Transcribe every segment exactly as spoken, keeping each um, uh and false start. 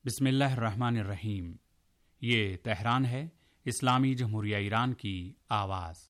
बिस्मिल्लाहिर्रहमानिर्रहीम। ये तेहरान है, इस्लामी जमहूरिया ईरान की आवाज़।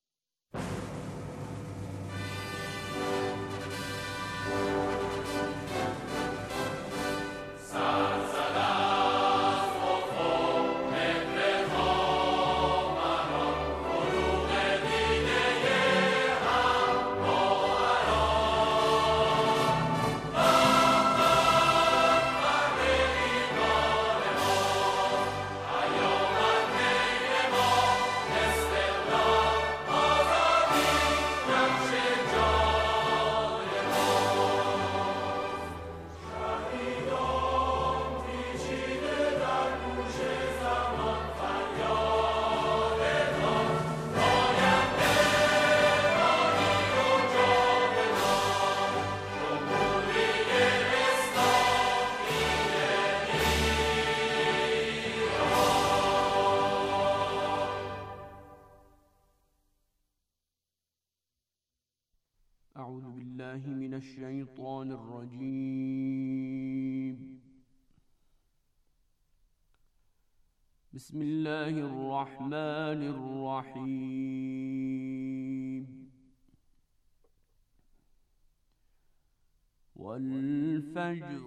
أعوذ بالله من الشيطان الرجيم. بسم الله الرحمن الرحيم. والفجر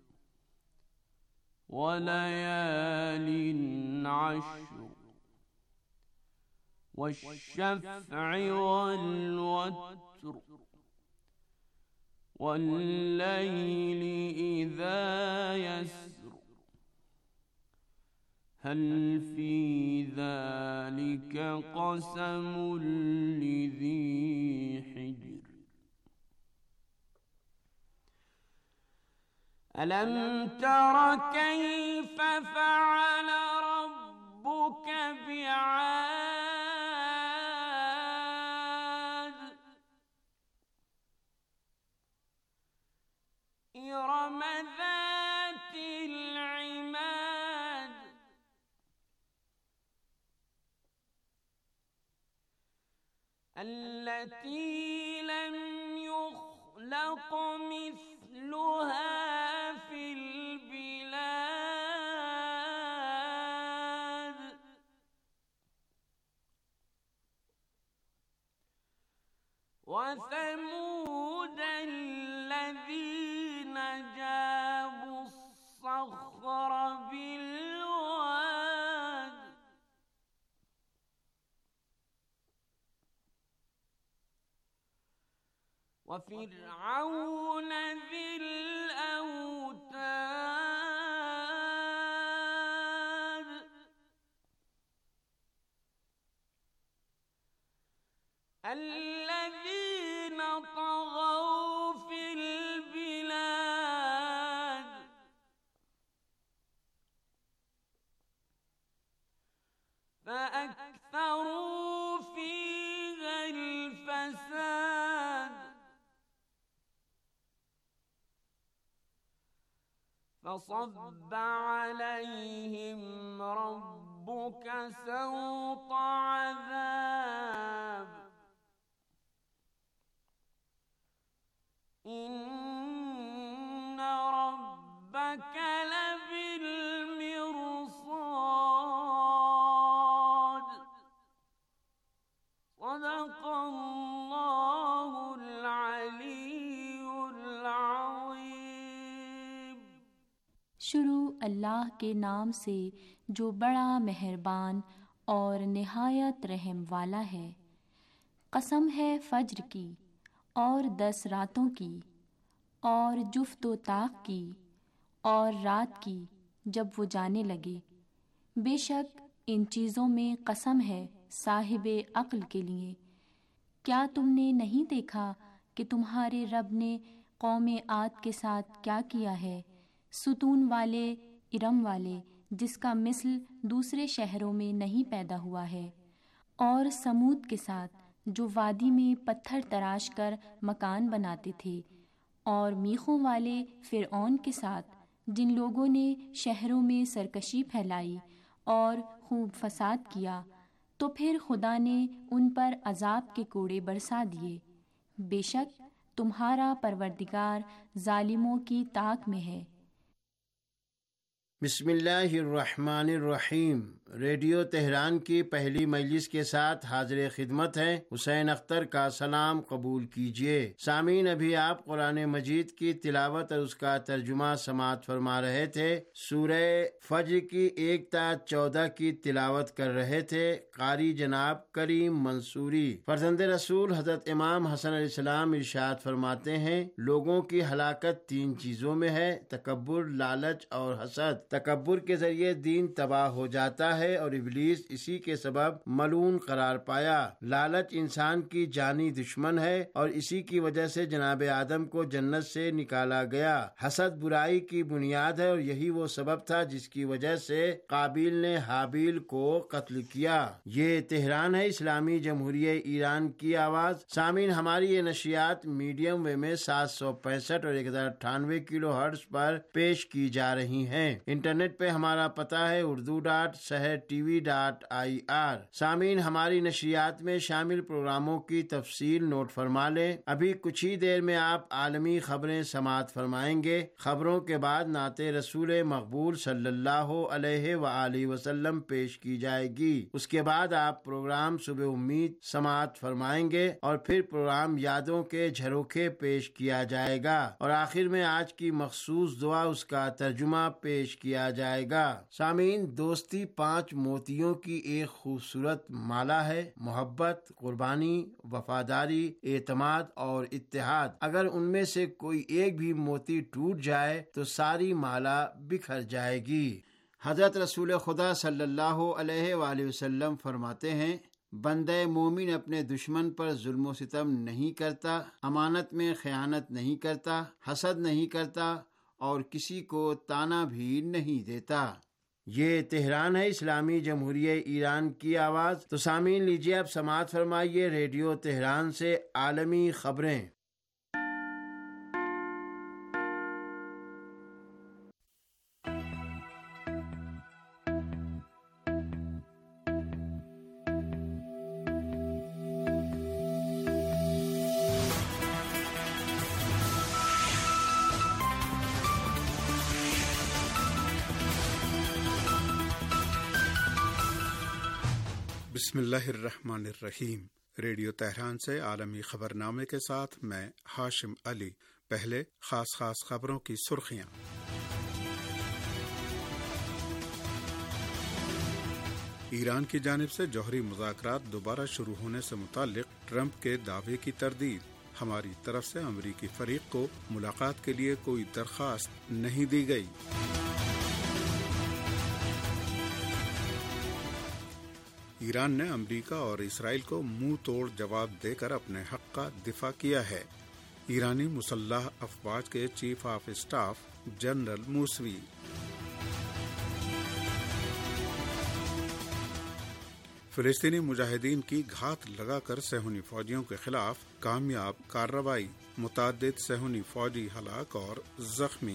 وليال عشر والشفع والوتر والليل إذا يسر هل في ذلك قسم لذي حجر ألم تر كيف فعل ربك بعاد إرم ذات العماد التي لم يخلق مثلها في البلاد وثمود الذين جابوا الصخر بالواد وفرعون ذي الأوتاد الذين طغوا في البلاد فأكثروا فيها الفساد فصب عليهم ربك سوط عذاب إن ربك لبالمرصاد صدق الله العلي العظيم। शुरू अल्लाह के नाम से जो बड़ा मेहरबान और निहायत रहम वाला है। कसम है फज्र की और दस रातों की और जुफ्त व ताक की और रात की जब वो जाने लगे। बेशक इन चीज़ों में कसम है साहिबे अक्ल के लिए। क्या तुमने नहीं देखा कि तुम्हारे रब ने कौमे आद के साथ क्या किया है, सुतून वाले इरम वाले जिसका मिसल दूसरे शहरों में नहीं पैदा हुआ है, और समूद के साथ जो वादी में पत्थर तराश कर मकान बनाते थे, और मीखों वाले फिरऔन के साथ जिन लोगों ने शहरों में सरकशी फैलाई और खूब फसाद किया। तो फिर खुदा ने उन पर अजाब के कोड़े बरसा दिए। बेशक तुम्हारा परवरदिगार जालिमों की ताक में है। بسم اللہ الرحمن الرحیم۔ ریڈیو تہران کی پہلی مجلس کے ساتھ حاضر خدمت ہیں حسین اختر کا سلام قبول کیجیے۔ سامعین، ابھی آپ قرآن مجید کی تلاوت اور اس کا ترجمہ سماعت فرما رہے تھے۔ سورہ فجر کی ایک تا چودہ کی تلاوت کر رہے تھے قاری جناب کریم منصوری۔ فرزند رسول حضرت امام حسن علیہ السلام ارشاد فرماتے ہیں، لوگوں کی ہلاکت تین چیزوں میں ہے: تکبر، لالچ اور حسد۔ تکبر کے ذریعے دین تباہ ہو جاتا ہے اور ابلیس اسی کے سبب ملعون قرار پایا۔ لالچ انسان کی جانی دشمن ہے اور اسی کی وجہ سے جناب آدم کو جنت سے نکالا گیا۔ حسد برائی کی بنیاد ہے اور یہی وہ سبب تھا جس کی وجہ سے قابیل نے حابیل کو قتل کیا۔ یہ تہران ہے، اسلامی جمہوریہ ایران کی آواز۔ سامعین، ہماری یہ نشریات میڈیم ویو میں سات سو پینسٹھ اور ایک ہزار اٹھانوے کلو ہرٹز پر پیش کی جا رہی ہیں۔ انٹرنیٹ پہ ہمارا پتہ ہے Urdu dot Sahar TV dot I R آر۔ سامعین، ہماری نشریات میں شامل پروگراموں کی تفصیل نوٹ فرما لیں۔ ابھی کچھ ہی دیر میں آپ عالمی خبریں سماعت فرمائیں گے۔ خبروں کے بعد نعت رسول مقبول صلی اللہ علیہ وآلہ وسلم پیش کی جائے گی۔ اس کے بعد آپ پروگرام صبح امید سماعت فرمائیں گے اور پھر پروگرام یادوں کے جھروکے پیش کیا جائے گا اور آخر میں آج کی مخصوص دعا اس کا ترجمہ پیش کیا جائے گا۔ سامعین، دوستی پانچ موتیوں کی ایک خوبصورت مالا ہے: محبت، قربانی، وفاداری، اعتماد اور اتحاد۔ اگر ان میں سے کوئی ایک بھی موتی ٹوٹ جائے تو ساری مالا بکھر جائے گی۔ حضرت رسول خدا صلی اللہ علیہ وآلہ وسلم فرماتے ہیں، بندہ مومن اپنے دشمن پر ظلم و ستم نہیں کرتا، امانت میں خیانت نہیں کرتا، حسد نہیں کرتا اور کسی کو تانا بھی نہیں دیتا۔ یہ تہران ہے، اسلامی جمہوریہ ایران کی آواز۔ تو سامعین، لیجیے اب سماعت فرمائیے ریڈیو تہران سے عالمی خبریں۔ بسم اللہ الرحمن الرحیم۔ ریڈیو تہران سے عالمی خبرنامے کے ساتھ میں ہاشم علی۔ پہلے خاص خاص خبروں کی سرخیاں۔ ایران کی جانب سے جوہری مذاکرات دوبارہ شروع ہونے سے متعلق ٹرمپ کے دعوے کی تردید۔ ہماری طرف سے امریکی فریق کو ملاقات کے لیے کوئی درخواست نہیں دی گئی۔ ایران نے امریکہ اور اسرائیل کو منہ توڑ جواب دے کر اپنے حق کا دفاع کیا ہے۔ ایرانی مسلح افواج کے chief of staff general Mousavi. فلسطینی مجاہدین کی گھات لگا کر صہیونی فوجیوں کے خلاف کامیاب کارروائی، متعدد صہیونی فوجی ہلاک اور زخمی۔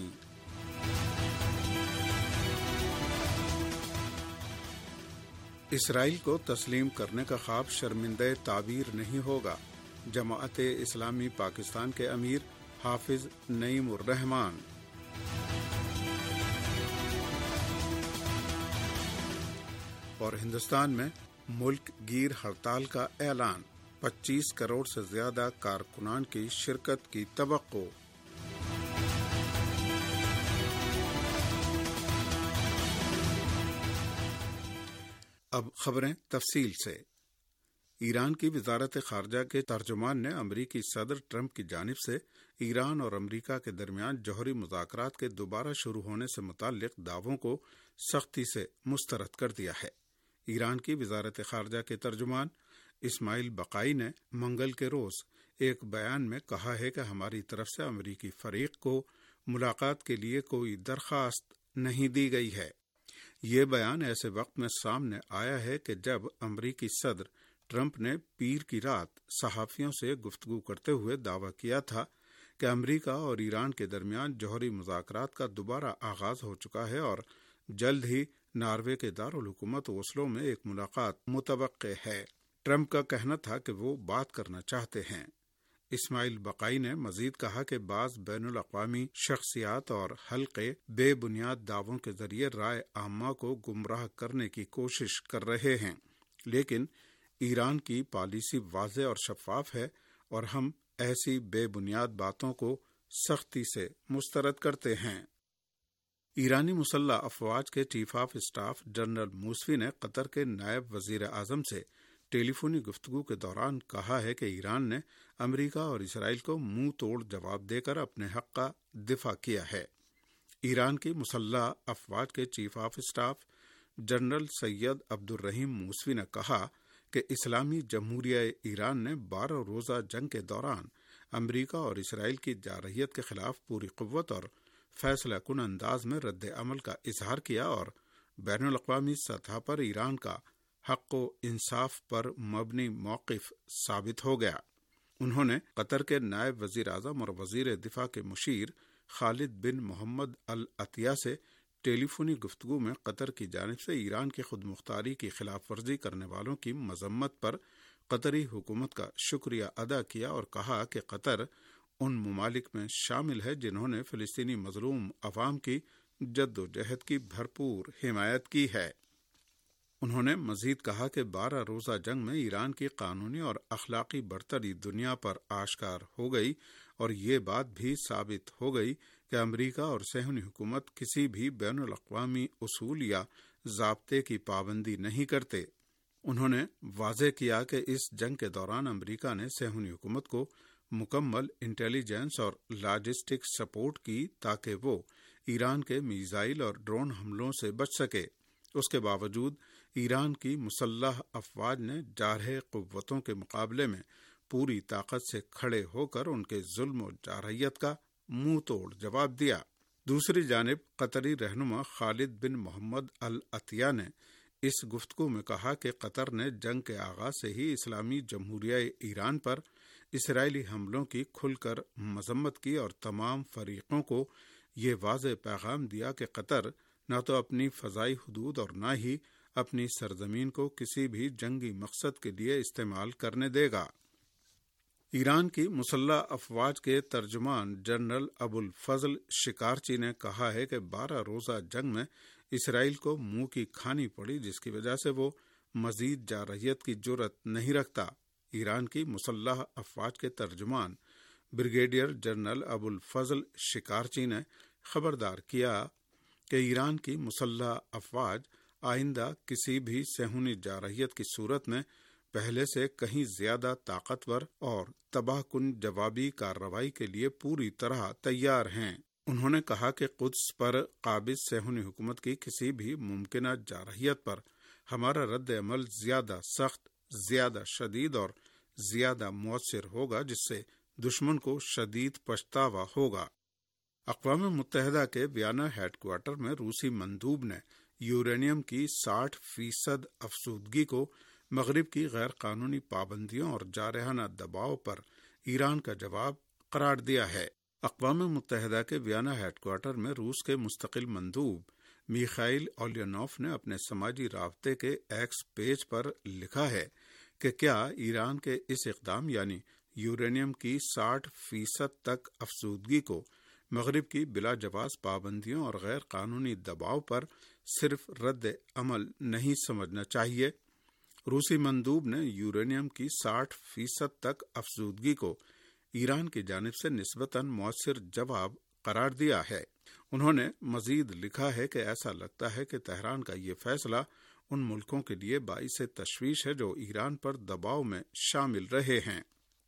اسرائیل کو تسلیم کرنے کا خواب شرمندہ تعبیر نہیں ہوگا، جماعت اسلامی پاکستان کے امیر حافظ نعیم الرحمان۔ اور ہندوستان میں ملک گیر ہڑتال کا اعلان، پچیس کروڑ سے زیادہ کارکنان کی شرکت کی توقع۔ اب خبریں تفصیل سے۔ ایران کی وزارت خارجہ کے ترجمان نے امریکی صدر ٹرمپ کی جانب سے ایران اور امریکہ کے درمیان جوہری مذاکرات کے دوبارہ شروع ہونے سے متعلق دعووں کو سختی سے مسترد کر دیا ہے۔ ایران کی وزارت خارجہ کے ترجمان اسماعیل بقائی نے منگل کے روز ایک بیان میں کہا ہے کہ ہماری طرف سے امریکی فریق کو ملاقات کے لیے کوئی درخواست نہیں دی گئی ہے۔ یہ بیان ایسے وقت میں سامنے آیا ہے کہ جب امریکی صدر ٹرمپ نے پیر کی رات صحافیوں سے گفتگو کرتے ہوئے دعویٰ کیا تھا کہ امریکہ اور ایران کے درمیان جوہری مذاکرات کا دوبارہ آغاز ہو چکا ہے اور جلد ہی ناروے کے دارالحکومت اوسلو میں ایک ملاقات متوقع ہے۔ ٹرمپ کا کہنا تھا کہ وہ بات کرنا چاہتے ہیں۔ اسماعیل بقائی نے مزید کہا کہ بعض بین الاقوامی شخصیات اور حلقے بے بنیاد دعووں کے ذریعے رائے عامہ کو گمراہ کرنے کی کوشش کر رہے ہیں، لیکن ایران کی پالیسی واضح اور شفاف ہے اور ہم ایسی بے بنیاد باتوں کو سختی سے مسترد کرتے ہیں۔ ایرانی مسلح افواج کے chief of staff general Mousavi نے قطر کے نائب وزیر اعظم سے ٹیلی فونی گفتگو کے دوران کہا ہے کہ ایران نے امریکہ اور اسرائیل کو منہ توڑ جواب دے کر اپنے حق کا دفاع کیا ہے۔ ایران کی مسلح افواج کے chief of staff general Seyed Abdolrahim Moosavi نے کہا کہ اسلامی جمہوریہ ایران نے بارہ روزہ جنگ کے دوران امریکہ اور اسرائیل کی جارحیت کے خلاف پوری قوت اور فیصلہ کن انداز میں رد عمل کا اظہار کیا اور بین الاقوامی سطح پر ایران کا حق و انصاف پر مبنی موقف ثابت ہو گیا۔ انہوں نے قطر کے نائب وزیر اعظم اور وزیر دفاع کے مشیر خالد بن محمد العطیہ سے ٹیلی فونی گفتگو میں قطر کی جانب سے ایران کی خود مختاری کی خلاف ورزی کرنے والوں کی مذمت پر قطری حکومت کا شکریہ ادا کیا اور کہا کہ قطر ان ممالک میں شامل ہے جنہوں نے فلسطینی مظلوم عوام کی جد و جہد کی بھرپور حمایت کی ہے۔ انہوں نے مزید کہا کہ بارہ روزہ جنگ میں ایران کی قانونی اور اخلاقی برتری دنیا پر آشکار ہو گئی اور یہ بات بھی ثابت ہو گئی کہ امریکہ اور صہیونی حکومت کسی بھی بین الاقوامی اصول یا ضابطے کی پابندی نہیں کرتے۔ انہوں نے واضح کیا کہ اس جنگ کے دوران امریکہ نے صہیونی حکومت کو مکمل انٹیلیجنس اور لاجسٹک سپورٹ کی تاکہ وہ ایران کے میزائل اور ڈرون حملوں سے بچ سکے۔ اس کے باوجود ایران کی مسلح افواج نے جارحیت قوتوں کے مقابلے میں پوری طاقت سے کھڑے ہو کر ان کے ظلم و جارحیت کا منہ توڑ جواب دیا۔ دوسری جانب قطری رہنما خالد بن محمد العطیہ نے اس گفتگو میں کہا کہ قطر نے جنگ کے آغاز سے ہی اسلامی جمہوریہ ایران پر اسرائیلی حملوں کی کھل کر مذمت کی اور تمام فریقوں کو یہ واضح پیغام دیا کہ قطر نہ تو اپنی فضائی حدود اور نہ ہی اپنی سرزمین کو کسی بھی جنگی مقصد کے لیے استعمال کرنے دے گا۔ ایران کی مسلح افواج کے ترجمان جنرل ابو الفضل شکارچی نے کہا ہے کہ بارہ روزہ جنگ میں اسرائیل کو منہ کی کھانی پڑی، جس کی وجہ سے وہ مزید جارحیت کی جرأت نہیں رکھتا۔ ایران کی مسلح افواج کے ترجمان بریگیڈیئر جنرل ابو الفضل شکارچی نے خبردار کیا کہ ایران کی مسلح افواج آئندہ کسی بھی صہیونی جارحیت کی صورت میں پہلے سے کہیں زیادہ طاقتور اور تباہ کن جوابی کارروائی کے لیے پوری طرح تیار ہیں۔ انہوں نے کہا کہ قدس پر قابض صہیونی حکومت کی کسی بھی ممکنہ جارحیت پر ہمارا رد عمل زیادہ سخت، زیادہ شدید اور زیادہ مؤثر ہوگا، جس سے دشمن کو شدید پچھتاوا ہوگا۔ اقوام متحدہ کے ویانا ہیڈ کوارٹر میں روسی مندوب نے یورینیم کی ساٹھ فیصد افزودگی کو مغرب کی غیر قانونی پابندیوں اور جارحانہ دباؤ پر ایران کا جواب قرار دیا ہے۔ اقوام متحدہ کے ویانا ہیڈ کوارٹر میں روس کے مستقل مندوب میخائیل اولینوف نے اپنے سماجی رابطے کے ایکس پیج پر لکھا ہے کہ کیا ایران کے اس اقدام یعنی یورینیم کی ساٹھ فیصد تک افزودگی کو مغرب کی بلا جواز پابندیوں اور غیر قانونی دباؤ پر صرف رد عمل نہیں سمجھنا چاہیے۔ روسی مندوب نے یورینیم کی ساٹھ فیصد تک افزودگی کو ایران کی جانب سے نسبتاً مؤثر جواب قرار دیا ہے۔ انہوں نے مزید لکھا ہے کہ ایسا لگتا ہے کہ تہران کا یہ فیصلہ ان ملکوں کے لیے باعث تشویش ہے جو ایران پر دباؤ میں شامل رہے ہیں۔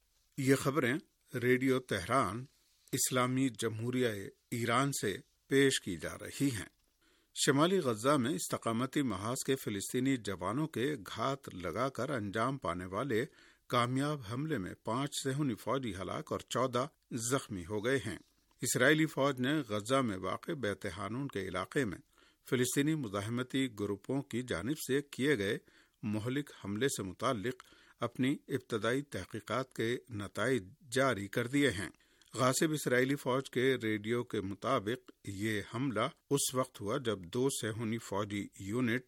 یہ خبریں ریڈیو تہران اسلامی جمہوریہ ایران سے پیش کی جا رہی ہیں۔ شمالی غزہ میں استقامتی محاذ کے فلسطینی جوانوں کے گھات لگا کر انجام پانے والے کامیاب حملے میں پانچ صہیونی فوجی ہلاک اور چودہ زخمی ہو گئے ہیں۔ اسرائیلی فوج نے غزہ میں واقع بیت حانون کے علاقے میں فلسطینی مزاحمتی گروپوں کی جانب سے کیے گئے مہلک حملے سے متعلق اپنی ابتدائی تحقیقات کے نتائج جاری کر دیے ہیں۔ غاصب اسرائیلی فوج کے ریڈیو کے مطابق یہ حملہ اس وقت ہوا جب دو صہیونی فوجی یونٹ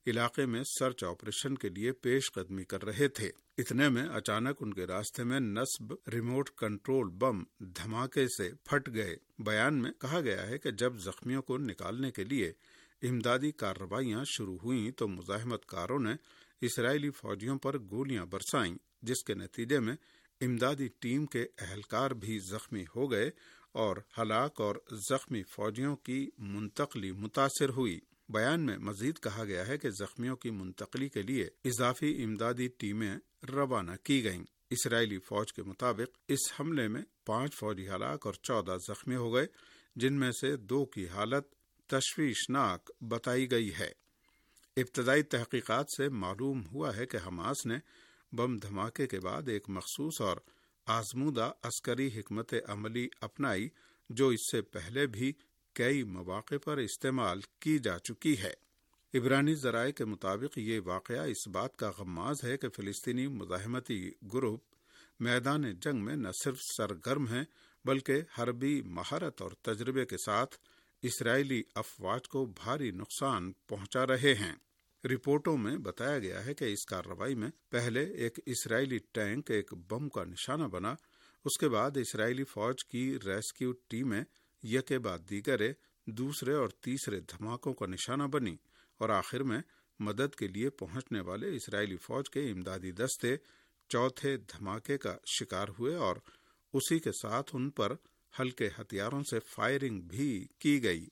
علاقے میں سرچ آپریشن کے لیے پیش قدمی کر رہے تھے۔ اتنے میں اچانک ان کے راستے میں نصب ریموٹ کنٹرول بم دھماکے سے پھٹ گئے۔ بیان میں کہا گیا ہے کہ جب زخمیوں کو نکالنے کے لیے امدادی کارروائیاں شروع ہوئیں تو مزاحمت کاروں نے اسرائیلی فوجیوں پر گولیاں برسائیں، جس کے نتیجے میں امدادی ٹیم کے اہلکار بھی زخمی ہو گئے اور ہلاک اور زخمی فوجیوں کی منتقلی متاثر ہوئی۔ بیان میں مزید کہا گیا ہے کہ زخمیوں کی منتقلی کے لیے اضافی امدادی ٹیمیں روانہ کی گئیں۔ اسرائیلی فوج کے مطابق اس حملے میں پانچ فوجی ہلاک اور چودہ زخمی ہو گئے، جن میں سے دو کی حالت تشویشناک بتائی گئی ہے۔ ابتدائی تحقیقات سے معلوم ہوا ہے کہ حماس نے بم دھماکے کے بعد ایک مخصوص اور آزمودہ عسکری حکمت عملی اپنائی جو اس سے پہلے بھی کئی مواقع پر استعمال کی جا چکی ہے۔ عبرانی ذرائع کے مطابق یہ واقعہ اس بات کا غماز ہے کہ فلسطینی مزاحمتی گروپ میدان جنگ میں نہ صرف سرگرم ہیں بلکہ حربی مہارت اور تجربے کے ساتھ اسرائیلی افواج کو بھاری نقصان پہنچا رہے ہیں۔ رپورٹوں میں بتایا گیا ہے کہ اس کارروائی میں پہلے ایک اسرائیلی ٹینک ایک بم کا نشانہ بنا، اس کے بعد اسرائیلی فوج کی ریسکیو ٹیمیں یکے بعد دیگرے دوسرے اور تیسرے دھماکوں کا نشانہ بنی اور آخر میں مدد کے لیے پہنچنے والے اسرائیلی فوج کے امدادی دستے چوتھے دھماکے کا شکار ہوئے اور اسی کے ساتھ ان پر ہلکے ہتھیاروں سے فائرنگ بھی کی گئی۔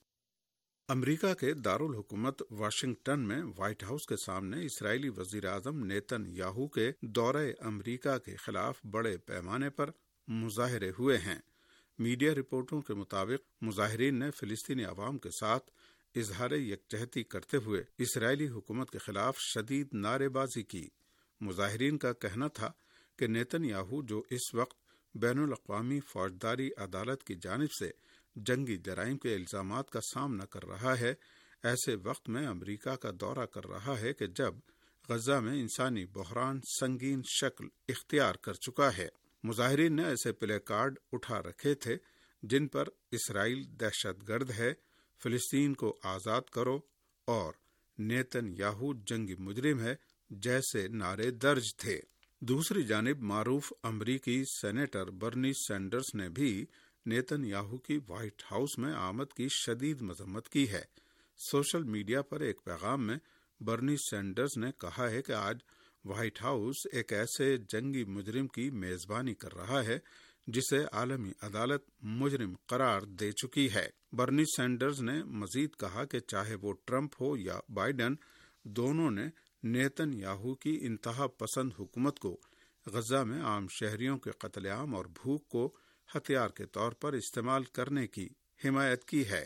امریکہ کے دارالحکومت واشنگٹن میں وائٹ ہاؤس کے سامنے اسرائیلی وزیر اعظم نیتن یاہو کے دورہ امریکہ کے خلاف بڑے پیمانے پر مظاہرے ہوئے ہیں۔ میڈیا رپورٹوں کے مطابق مظاہرین نے فلسطینی عوام کے ساتھ اظہار یکجہتی کرتے ہوئے اسرائیلی حکومت کے خلاف شدید نعرے بازی کی۔ مظاہرین کا کہنا تھا کہ نیتن یاہو جو اس وقت بین الاقوامی فوجداری عدالت کی جانب سے جنگی جرائم کے الزامات کا سامنا کر رہا ہے، ایسے وقت میں امریکہ کا دورہ کر رہا ہے کہ جب غزہ میں انسانی بحران سنگین شکل اختیار کر چکا ہے۔ مظاہرین نے ایسے پلے کارڈ اٹھا رکھے تھے جن پر اسرائیل دہشت گرد ہے، فلسطین کو آزاد کرو اور نیتن یاہو جنگی مجرم ہے جیسے نعرے درج تھے۔ دوسری جانب معروف امریکی سینیٹر برنی سینڈرز نے بھی نیتن یاہو کی وائٹ ہاؤس میں آمد کی شدید مذمت کی ہے۔ سوشل میڈیا پر ایک پیغام میں برنی سینڈرز نے کہا ہے کہ آج وائٹ ہاؤس ایک ایسے جنگی مجرم کی میزبانی کر رہا ہے جسے عالمی عدالت مجرم قرار دے چکی ہے۔ برنی سینڈرز نے مزید کہا کہ چاہے وہ ٹرمپ ہو یا بائیڈن، دونوں نے نیتن یاہو کی انتہا پسند حکومت کو غزہ میں عام شہریوں کے قتل عام اور بھوک کو ہتھیار کے طور پر استعمال کرنے کی حمایت کی ہے۔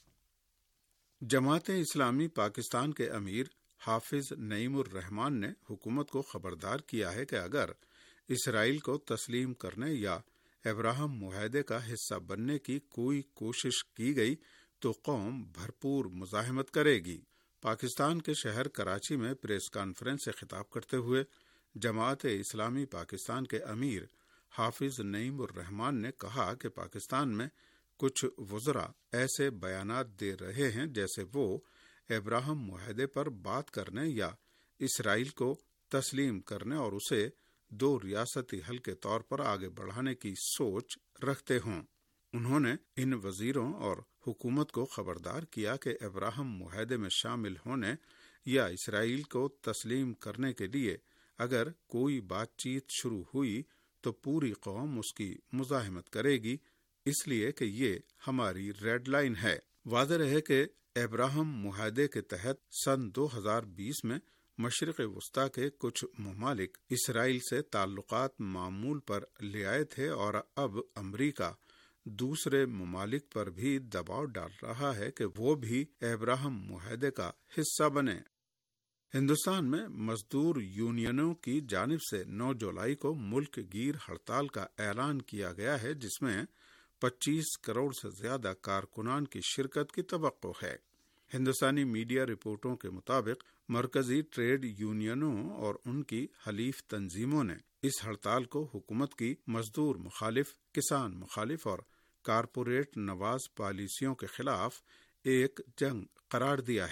جماعت اسلامی پاکستان کے امیر حافظ نعیم الرحمان نے حکومت کو خبردار کیا ہے کہ اگر اسرائیل کو تسلیم کرنے یا ابراہم معاہدے کا حصہ بننے کی کوئی کوشش کی گئی تو قوم بھرپور مزاحمت کرے گی۔ پاکستان کے شہر کراچی میں پریس کانفرنس سے خطاب کرتے ہوئے جماعت اسلامی پاکستان کے امیر حافظ نعیم الرحمان نے کہا کہ پاکستان میں کچھ وزراء ایسے بیانات دے رہے ہیں جیسے وہ ابراہم معاہدے پر بات کرنے یا اسرائیل کو تسلیم کرنے اور اسے دو ریاستی حل کے طور پر آگے بڑھانے کی سوچ رکھتے ہوں۔ انہوں نے ان وزیروں اور حکومت کو خبردار کیا کہ ابراہم معاہدے میں شامل ہونے یا اسرائیل کو تسلیم کرنے کے لیے اگر کوئی بات چیت شروع ہوئی تو پوری قوم اس کی مزاحمت کرے گی، اس لیے کہ یہ ہماری ریڈ لائن ہے۔ واضح رہے کہ ابراہم معاہدے کے تحت سن دو ہزار بیس میں مشرق وسطی کے کچھ ممالک اسرائیل سے تعلقات معمول پر لے آئے تھے اور اب امریکہ دوسرے ممالک پر بھی دباؤ ڈال رہا ہے کہ وہ بھی ابراہم معاہدے کا حصہ بنے۔ ہندوستان میں مزدور یونینوں کی جانب سے نو جولائی کو ملک گیر ہڑتال کا اعلان کیا گیا ہے جس میں پچیس کروڑ سے زیادہ کارکنان کی شرکت کی توقع ہے۔ ہندوستانی میڈیا رپورٹوں کے مطابق مرکزی ٹریڈ یونینوں اور ان کی حلیف تنظیموں نے اس ہڑتال کو حکومت کی مزدور مخالف، کسان مخالف اور کارپوریٹ نواز پالیسیوں کے خلاف ایک جنگ قرار دیا ہے۔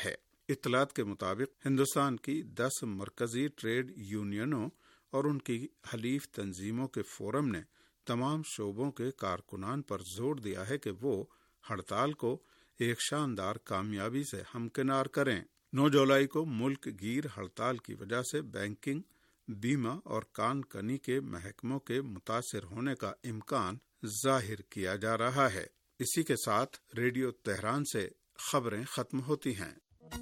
اطلاعات کے مطابق ہندوستان کی دس مرکزی ٹریڈ یونینوں اور ان کی حلیف تنظیموں کے فورم نے تمام شعبوں کے کارکنان پر زور دیا ہے کہ وہ ہڑتال کو ایک شاندار کامیابی سے ہمکنار کریں۔ نو جولائی کو ملک گیر ہڑتال کی وجہ سے بینکنگ، بیمہ اور کان کنی کے محکموں کے متاثر ہونے کا امکان ظاہر کیا جا رہا ہے۔ اسی کے ساتھ ریڈیو تہران سے خبریں ختم ہوتی ہیں۔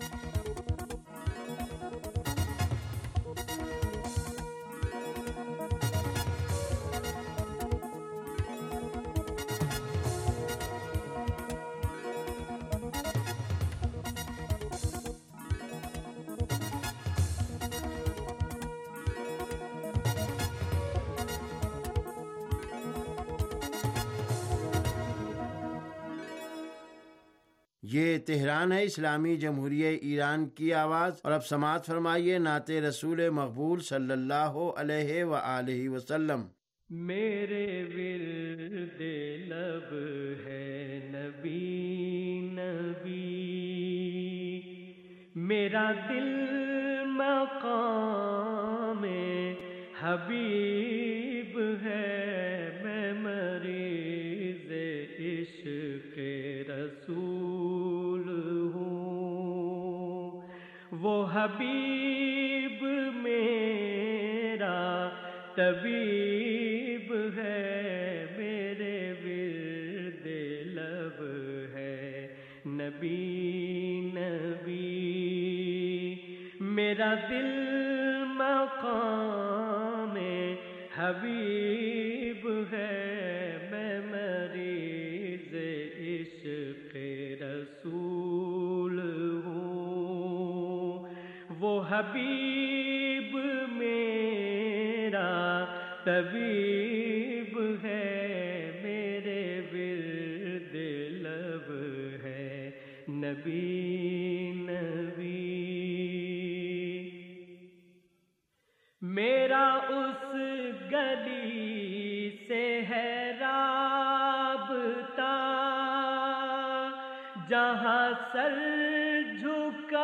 یہ تہران ہے، اسلامی جمہوریہ ایران کی آواز، اور اب سماعت فرمائیے نعت رسول مقبول صلی اللہ علیہ وآلہ وسلم۔ میرے ورد لب ہے نبی نبی، میرا دل مقام حبیب ہے، میں مریض عشق رسول ہوں، وہ حبیب میرا طبیب ہے، میرے ورد لب ہے نبی نبی، میرا دل مقام حبیب ہے، میں مریض عشق رسول ہوں، وہ حبیب میرا طبیب ہے، میرے ورد لب ہے نبی نبی، میرا اس گلی سے ہے رابطہ جہاں سر جھکاتے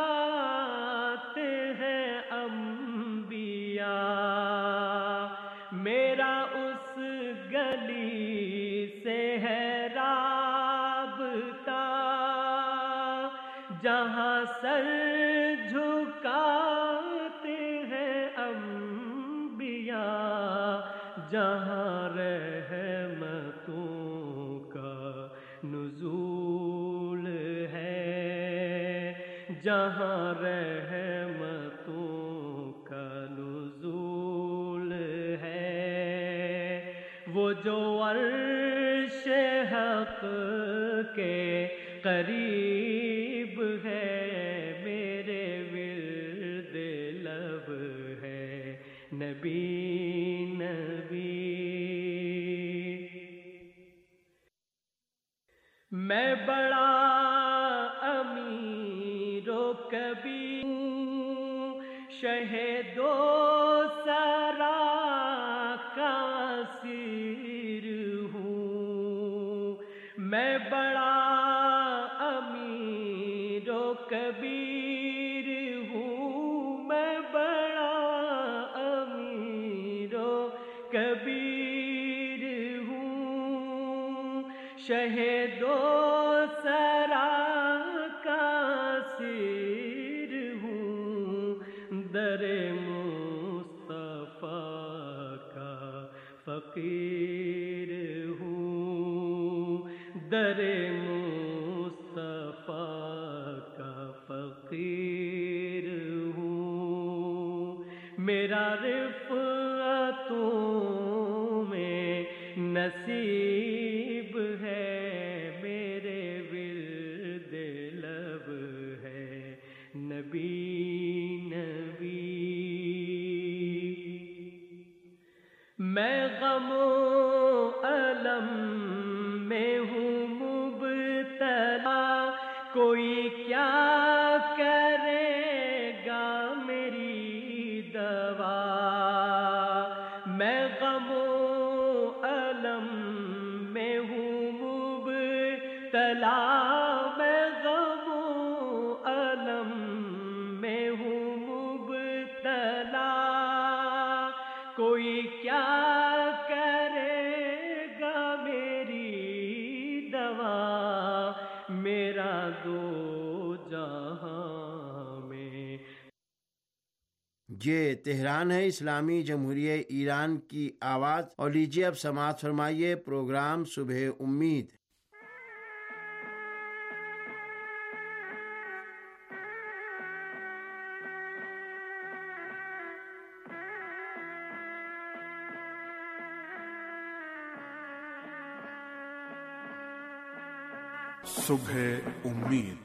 ہیں انبیاء، میرا اس گلی سے ہے رابطہ جہاں سر جھکاتے ہیں انبیاء، جہاں رحمتوں کا نزول ہے، جہاں رحمتوں کا نزول ہے، وہ جو عرش حق کے قریب ہے، میرے ورد لب ہے نبی نبی، میں بڑا امیر و کبیر ہوں، شہید و سرا کا اسیر ہوں، میں بڑا امیر و کبیر ہوں، میں بڑا امیر و کبیر ہوں، شہید و سرا کا اسیر ہوں، در مصطفیٰ کا فقیر ہوں، در مصطفیٰ کا فقیر ہوں، میرا رفعتوں میں نصیب ہے، میرے ورد لب ہے نبی نبی، میں غم و الم میں ہوں مبتلا، کوئی کیا کرے گا میری دوا، میں غم و الم میں ہوں مبتلا، میں غم و الم و جہاں میں۔ یہ تہران ہے، اسلامی جمہوریہ ایران کی آواز، اور لیجیے اب سماعت فرمائیے پروگرام صبح امید۔ صبح امید۔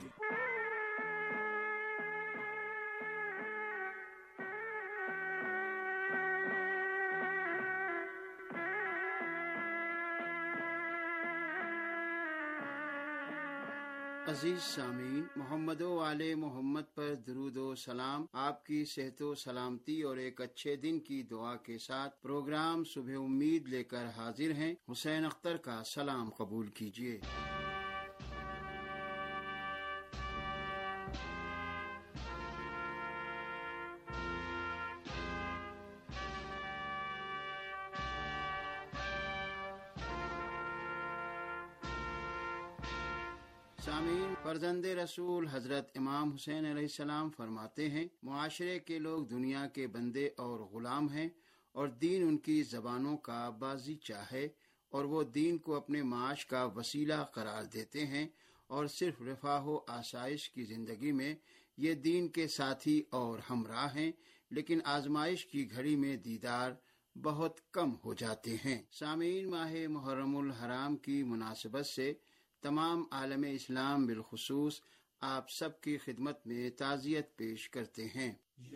عزیز سامعین، محمد و آل محمد پر درود و سلام، آپ کی صحت و سلامتی اور ایک اچھے دن کی دعا کے ساتھ پروگرام صبح امید لے کر حاضر ہیں۔ حسین اختر کا سلام قبول کیجیے۔ سامعین، فرزند رسول حضرت امام حسین علیہ السلام فرماتے ہیں، معاشرے کے لوگ دنیا کے بندے اور غلام ہیں، اور دین ان کی زبانوں کا بازی چاہے، اور وہ دین کو اپنے معاش کا وسیلہ قرار دیتے ہیں، اور صرف رفاہ و آسائش کی زندگی میں یہ دین کے ساتھی اور ہمراہ ہیں، لیکن آزمائش کی گھڑی میں دیدار بہت کم ہو جاتے ہیں۔ سامعین، ماہ محرم الحرام کی مناسبت سے تمام عالم اسلام بالخصوص آپ سب کی خدمت میں تعزیت پیش کرتے ہیں۔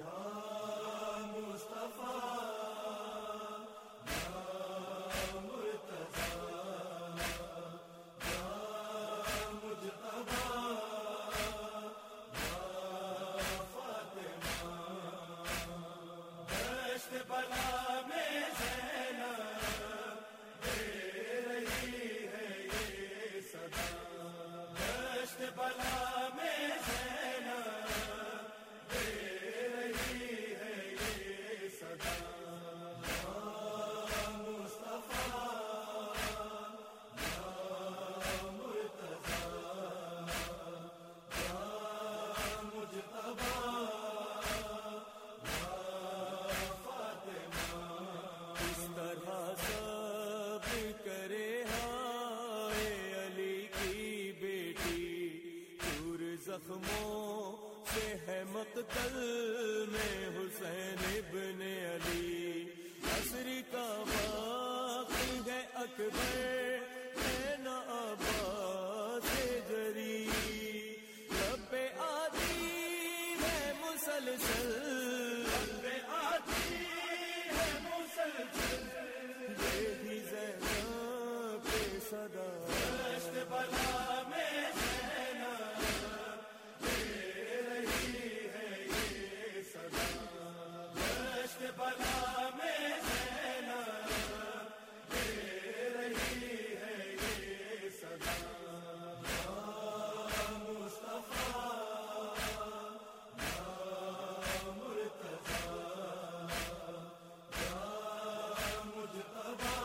زخموں سے ہے مقتل میں حسین ابن علی، عصر کا باقی ہے اکبر ہے نہ عباس جری، رب آتی ہے مسلسل، رب آتی ہے مسلسل، یہی زینب پہ صدا دشت بلا میں بلا میں زینب دے رہی ہے یہ صدا، یا مصطفیٰ یا مرتضیٰ یا مجتبیٰ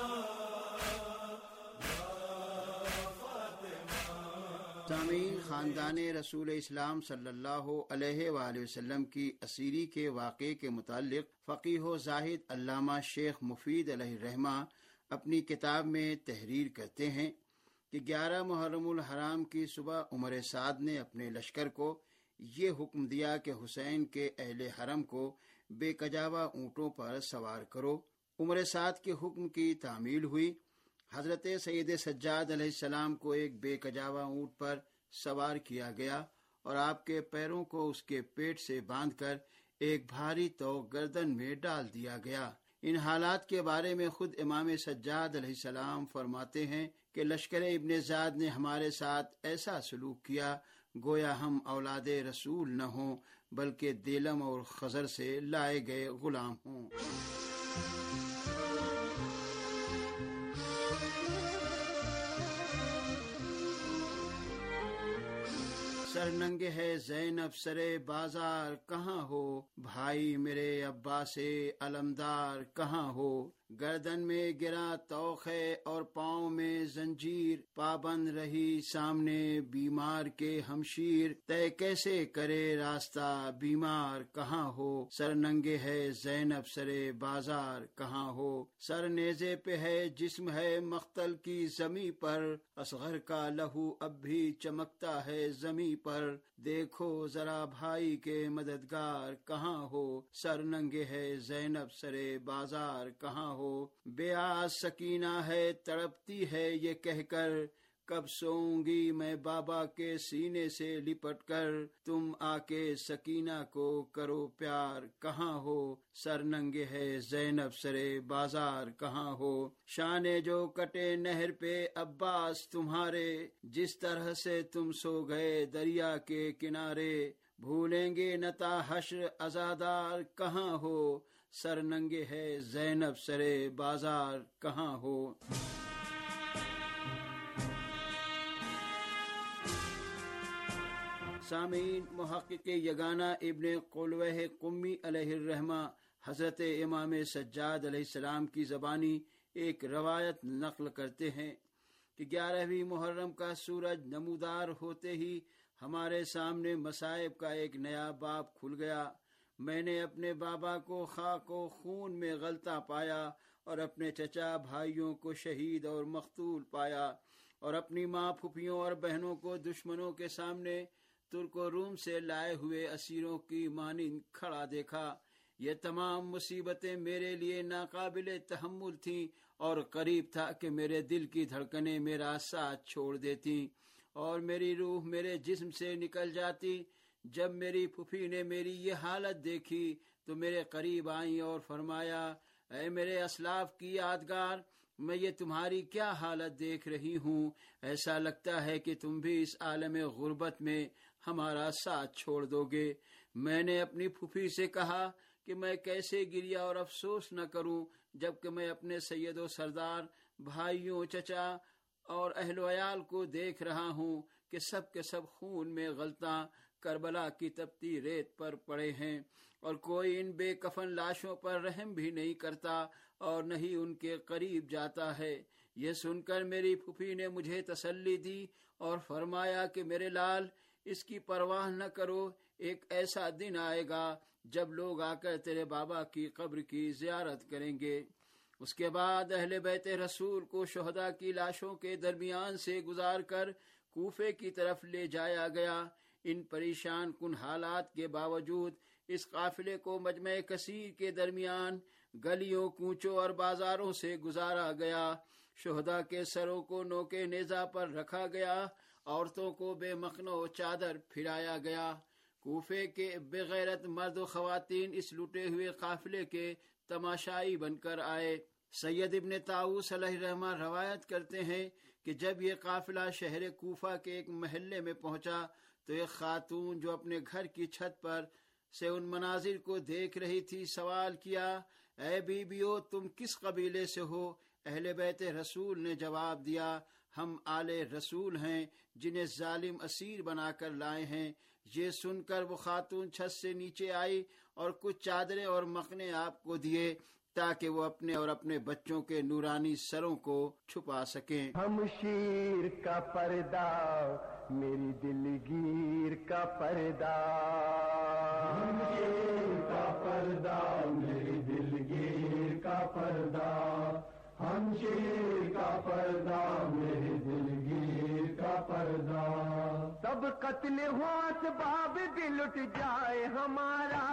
یا فاطمہ۔ سامعین، خاندان رسول اسلام صلی اللہ علیہ وآلہ وسلم کی اسیری کے واقعے کے متعلق فقیہ و زاہد علامہ شیخ مفید علیہ الرحمہ اپنی کتاب میں تحریر کرتے ہیں کہ گیارہ محرم الحرام کی صبح عمر سعد نے اپنے لشکر کو یہ حکم دیا کہ حسین کے اہل حرم کو بے کجاوا اونٹوں پر سوار کرو۔ عمر سعد کے حکم کی تعمیل ہوئی۔ حضرت سید سجاد علیہ السلام کو ایک بے کجاوا اونٹ پر سوار کیا گیا اور آپ کے پیروں کو اس کے پیٹ سے باندھ کر ایک بھاری توق گردن میں ڈال دیا گیا۔ ان حالات کے بارے میں خود امام سجاد علیہ السلام فرماتے ہیں کہ لشکر ابن زیاد نے ہمارے ساتھ ایسا سلوک کیا گویا ہم اولاد رسول نہ ہوں بلکہ دیلم اور خزر سے لائے گئے غلام ہوں۔ سر ننگ ہے زینب سرے بازار کہاں ہو، بھائی میرے عباس علمدار کہاں ہو، گردن میں گرا طوق ہے اور پاؤں میں زنجیر، پابند رہی سامنے بیمار کے ہمشیر، طے کیسے کرے راستہ بیمار کہاں ہو، سر ننگے ہے زینب سرے بازار کہاں ہو، سر نیزے پہ ہے جسم ہے مقتل کی زمیں پر، اصغر کا لہو اب بھی چمکتا ہے زمیں پر، دیکھو ذرا بھائی کے مددگار کہاں ہو، سر ننگے ہے زینب سرے بازار کہاں ہو، بے آس سکینہ ہے تڑپتی ہے یہ کہہ کر، کب سوؤں گی میں بابا کے سینے سے لپٹ کر، تم آ کے سکینہ کو کرو پیار کہاں ہو، سر ننگے ہے زینب سرے بازار کہاں ہو، شانے جو کٹے نہر پہ عباس تمہارے، جس طرح سے تم سو گئے دریا کے کنارے، بھولیں گے نتا حشر عزادار کہاں ہو، سر ننگے ہے زینب سرے بازار کہاں ہو۔ سامعین، محقق یگانہ ابن قلوہ قمی علیہ الرحمہ حضرت امام سجاد علیہ السلام کی زبانی ایک روایت نقل کرتے ہیں کہ گیارہویں محرم کا سورج نمودار ہوتے ہی ہمارے سامنے مصائب کا ایک نیا باب کھل گیا۔ میں نے اپنے بابا کو خاک و خون میں غلطہ پایا اور اپنے چچا بھائیوں کو شہید اور مقتول پایا، اور اپنی ماں پھوپھیوں اور بہنوں کو دشمنوں کے سامنے ترک و روم سے لائے ہوئے اسیروں کی مانند کھڑا دیکھا۔ یہ تمام مصیبتیں میرے لیے ناقابل تحمل تھیں، اور قریب تھا کہ میرے دل کی دھڑکنیں میرا ساتھ چھوڑ دیتی اور میری روح میرے جسم سے نکل جاتی۔ جب میری پھوپھی نے میری یہ حالت دیکھی تو میرے قریب آئیں اور فرمایا، اے میرے اسلاف کی یادگار، میں یہ تمہاری کیا حالت دیکھ رہی ہوں، ایسا لگتا ہے کہ تم بھی اس عالم غربت میں ہمارا ساتھ چھوڑ دو گے۔ میں نے اپنی پھوپھی سے کہا کہ میں کیسے گریا اور افسوس نہ کروں، جبکہ میں اپنے سید و سردار بھائیوں، چچا اور اہل و عیال کو دیکھ رہا ہوں کہ سب کے سب خون میں غلطاں کربلا کی تپتی ریت پر پڑے ہیں، اور کوئی ان بے کفن لاشوں پر رحم بھی نہیں کرتا اور نہ ہی ان کے قریب جاتا ہے۔ یہ سن کر میری پھوپھی نے مجھے تسلی دی اور فرمایا کہ میرے لال، اس کی پرواہ نہ کرو، ایک ایسا دن آئے گا جب لوگ آ کر تیرے بابا کی قبر کی زیارت کریں گے۔ اس کے بعد اہل بیت رسول کو شہداء کی لاشوں کے درمیان سے گزار کر کوفے کی طرف لے جایا گیا۔ ان پریشان کن حالات کے باوجود اس قافلے کو مجمع کثیر کے درمیان گلیوں، کوچوں اور بازاروں سے گزارا گیا۔ شہداء کے سروں کو نوکے نیزہ پر رکھا گیا، عورتوں کو بے مخنو چادر پھرایا گیا۔ کوفے کے بے غیرت مرد و خواتین اس لٹے ہوئے قافلے کے تماشائی بن کر آئے۔ سید ابن طاؤس علیہ الرحمہ روایت کرتے ہیں کہ جب یہ قافلہ شہر کوفہ کے ایک محلے میں پہنچا تو ایک خاتون جو اپنے گھر کی چھت پر سے ان مناظر کو دیکھ رہی تھی سوال کیا، اے بی بیو، تم کس قبیلے سے ہو؟ اہل بیت رسول نے جواب دیا، ہم آل رسول ہیں جنہیں ظالم اسیر بنا کر لائے ہیں۔ یہ سن کر وہ خاتون چھت سے نیچے آئی اور کچھ چادریں اور مخنے آپ کو دیے تاکہ وہ اپنے اور اپنے بچوں کے نورانی سروں کو چھپا سکیں۔ ہم شیر کا پردہ، میری دلگیر کا پردہ، ہم شیر کا پردہ، میری دلگیر کا پردہ، ہم شیر کا پردہ، میری دلگیر کا پردہ، سب قتل ہو اسباب بھی لٹ جائے ہمارا،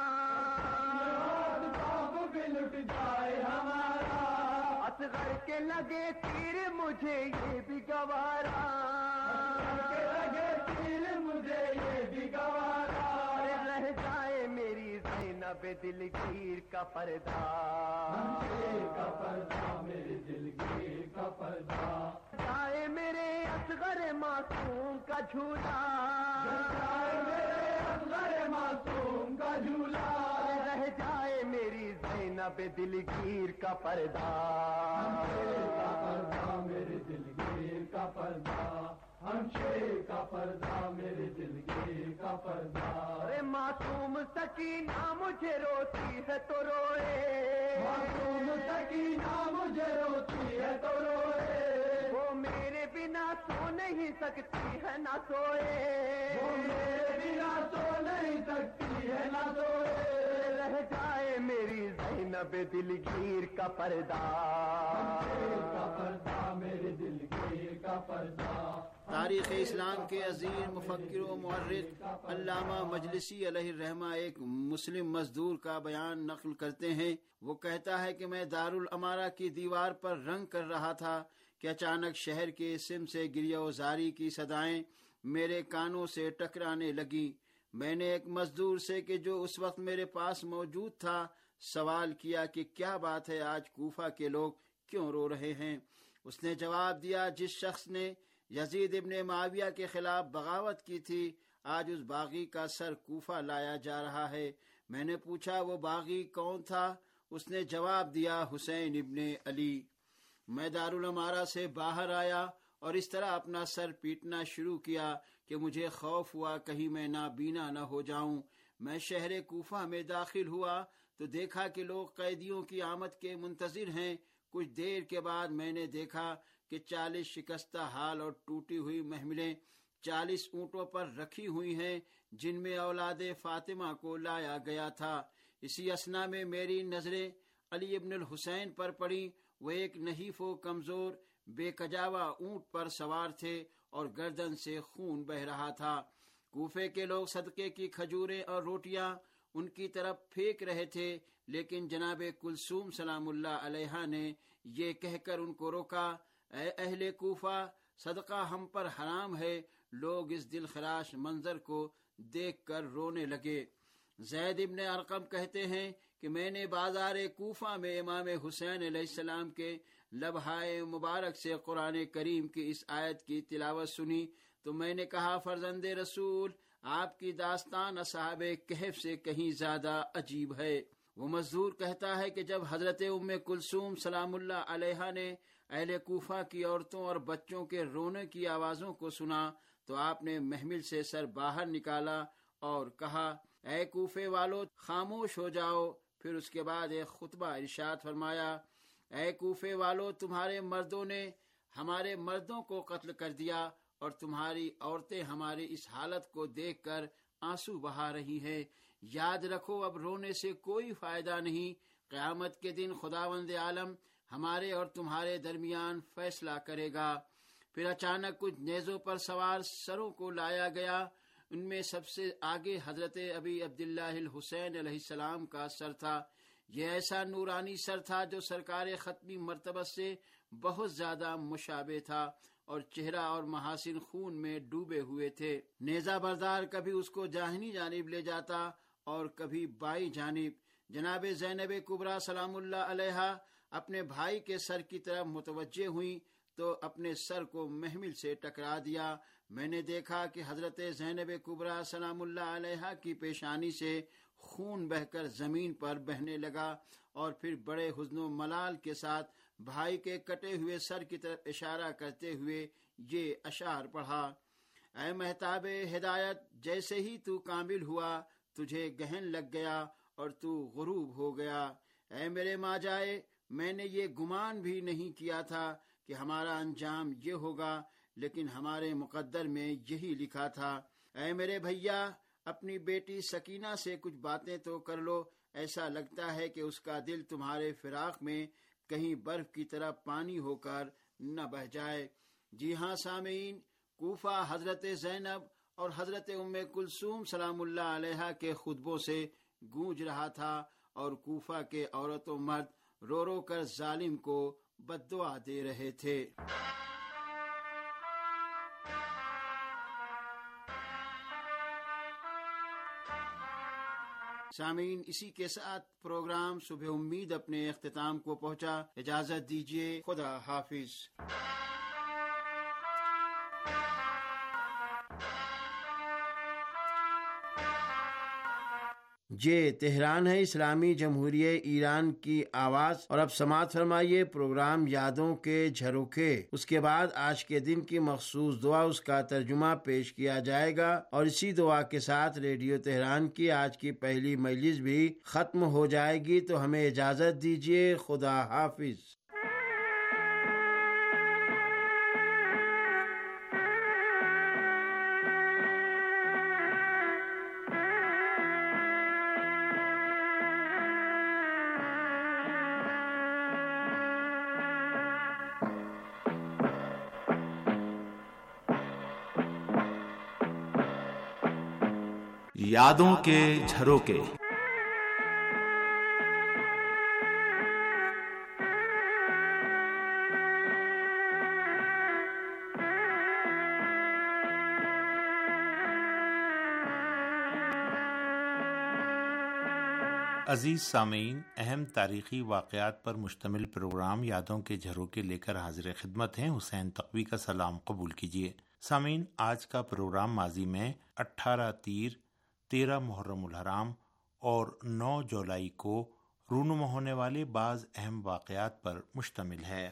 لٹ جائے ہمارا، اصغر کے لگے تیر مجھے یہ بھی گوارا، کے لگے تیر مجھے یہ بھی گوارا، رہ جائے میری زینب دلگیر کا پردہ، شیر کا پردہ، میری دلگیر کا پردہ، جائے میرے اصغر معصوم کا جھولا، جائے میرے اصغر معصوم کا جھولا، رہ جائے میری زینب دلگیر کا پردہ، شیر کا پردہ، میرے دلگیر کا پردہ، ہم شیر کا پردہ، میرے دلگیر کا پردہ، मासूम सकीना मुझे रोती है तो रोए, मासूम सकीना मुझे रोती है तो रोए, वो मेरे बिना सो नहीं सकती है ना सोए, वो मेरे बिना सो नहीं सकती है ना सोए, रह जाए मेरी ज़ैनब दिलगीर का पर्दा, का पर्दा मेरे दिलगीर का पर्दा। तारीख़ इस्लाम के अज़ीम मुफक्किर व मुअर्रिख़ अल्लामा मजलिसी अलैहिर्रहमा एक मुस्लिम मजदूर का बयान नक़ल करते हैं। वो कहता है कि मैं दारुल अमारा की दीवार पर रंग कर रहा था कि अचानक शहर के सिम से गिरियाज़ारी की सदाएं मेरे कानों से टकराने लगी। मैंने एक मजदूर से कि जो उस वक्त मेरे पास मौजूद था सवाल किया कि क्या बात है, आज कूफा के लोग क्यों रो रहे हैं। उसने जवाब दिया, जिस शख्स ने यजीद इब्ने माविया के खिलाफ बगावत की थी आज उस बागी का सर कूफा लाया जा रहा है। मैंने पूछा वो बागी कौन था? उसने जवाब दिया, हुसैन इब्ने अली। मैं दारुल अमारा से बाहर आया और इस तरह अपना सर पीटना शुरू किया कि मुझे खौफ हुआ कहीं मैं नाबीना न हो जाऊं। मैं शहर कूफा में दाखिल हुआ तो देखा कि लोग कैदियों की आमद के मुंतजिर हैं। कुछ देर के बाद मैंने देखा कि चालीस शिकस्ता हाल और टूटी हुई महमिलें चालीस ऊँटों पर रखी हुई हैं जिनमें औलादे फातिमा को लाया गया था। इसी असना में मेरी नजरें अली इब्नुल हुसैन पर पड़ी। वो एक नहीफ व कमजोर बेकजावा ऊँट पर सवार थे और गर्दन से खून बह रहा था। कूफे के लोग सदके की खजूरें और रोटियां उनकी तरफ फेंक रहे थे, लेकिन जनाबे कुलसूम सलामुल्लाह अलैहा ने ये कहकर उनको रोका, ऐ अहले कूफा, सदका हम पर हराम है। लोग इस दिलखराश मंजर को देखकर रोने लगे। ज़ैद इब्ने अरकम कहते हैं कि मैंने बाजार कूफा में इमाम हुसैन अलैहिस्सलाम के लबहाए मुबारक से कुरान करीम की इस आयत की तिलावत सुनी तो मैंने कहा, फर्जंदे रसूल, आपकी दास्तान असहाबे कहफ से कहीं ज्यादा अजीब है। वो मजदूर कहता है कि जब हजरत उम्मे कुलसूम सलामुल्लाह अलैहा ने अहले कूफा की औरतों और बच्चों के रोने की आवाजों को सुना तो आपने महमिल से सर बाहर निकाला और कहा, ऐ कूफे वालों, खामोश हो जाओ। फिर उसके बाद एक खुतबा इरशाद फरमाया, ऐ कूफे वालों, तुम्हारे मर्दों ने हमारे मर्दों को कत्ल कर दिया और तुम्हारी औरतें हमारी इस हालत को देखकर आंसू बहा रही हैं। याद रखो, अब रोने से कोई फायदा नहीं। क़यामत के दिन खुदावंद आलम हमारे और तुम्हारे दरमियान फैसला करेगा। फिर अचानक कुछ नेज़ों पर सवार सरों को लाया गया। उनमें सबसे आगे हजरत अबी अब्दुल्लाह हुसैन अलैहिस्सलाम का सर था। यह ऐसा नूरानी सर था जो सरकार खत्मी मर्तबत से बहुत ज्यादा मुशाबे था और चेहरा और महासिन खून में डूबे हुए थे। नेजा बरदार कभी उसको दाहिनी जानिब ले जाता और कभी बाई जानिब। जनाबे ज़ैनब कुबरा सलामुल्लाह अलैहा अपने भाई के सर की तरफ मुतवज्जे हुई तो अपने सर को महमिल से टकरा दिया। मैंने देखा कि हजरत ज़ैनब कुबरा सलामुल्लाह अलैहा की पेशानी से खून बहकर जमीन पर बहने लगा और फिर बड़े हुज़्न मलाल के साथ भाई के कटे हुए सर की तरफ इशारा करते हुए ये अशार पढ़ा, ऐ महताबे हिदायत, जैसे ही तू कामिल हुआ तुझे गहन लग गया और तू गुरूब हो गया। ऐ मेरे माजाए, मैंने ये गुमान भी नहीं किया था कि हमारा अंजाम ये होगा, लेकिन हमारे मुकद्दर में यही लिखा था। ऐ मेरे भैया, अपनी बेटी सकीना से कुछ बातें तो कर लो। ऐसा लगता है कि उसका दिल तुम्हारे फिराक में कहीं बर्फ की तरह पानी होकर न बह जाए। जी हाँ सामीन, कूफा हजरत ज़ैनब और हजरत उम्मे कुलसूम सलामुल्लाह अलैहा के खुतबों से गूंज रहा था और कूफा के औरतों मर्द रो रो कर जालिम को बद्दुआ दे रहे थे। सामीन, इसी के साथ प्रोग्राम सुबह उम्मीद अपने इख्तिताम को पहुंचा। इजाजत दीजिए, खुदा हाफिज। یہ تہران ہے اسلامی جمہوریہ ایران کی آواز، اور اب سماعت فرمائیے پروگرام یادوں کے جھروکے۔ اس کے بعد آج کے دن کی مخصوص دعا، اس کا ترجمہ پیش کیا جائے گا، اور اسی دعا کے ساتھ ریڈیو تہران کی آج کی پہلی مجلس بھی ختم ہو جائے گی۔ تو ہمیں اجازت دیجیے، خدا حافظ۔ یادوں کے جھروکے۔ عزیز سامعین، اہم تاریخی واقعات پر مشتمل پروگرام یادوں کے جھروکے لے کر حاضر خدمت ہیں۔ حسین تقوی کا سلام قبول کیجیے۔ سامعین، آج کا پروگرام ماضی میں اٹھارہ تیر، تیرہ محرم الحرام اور نو جولائی کو رونما ہونے والے بعض اہم واقعات پر مشتمل ہے۔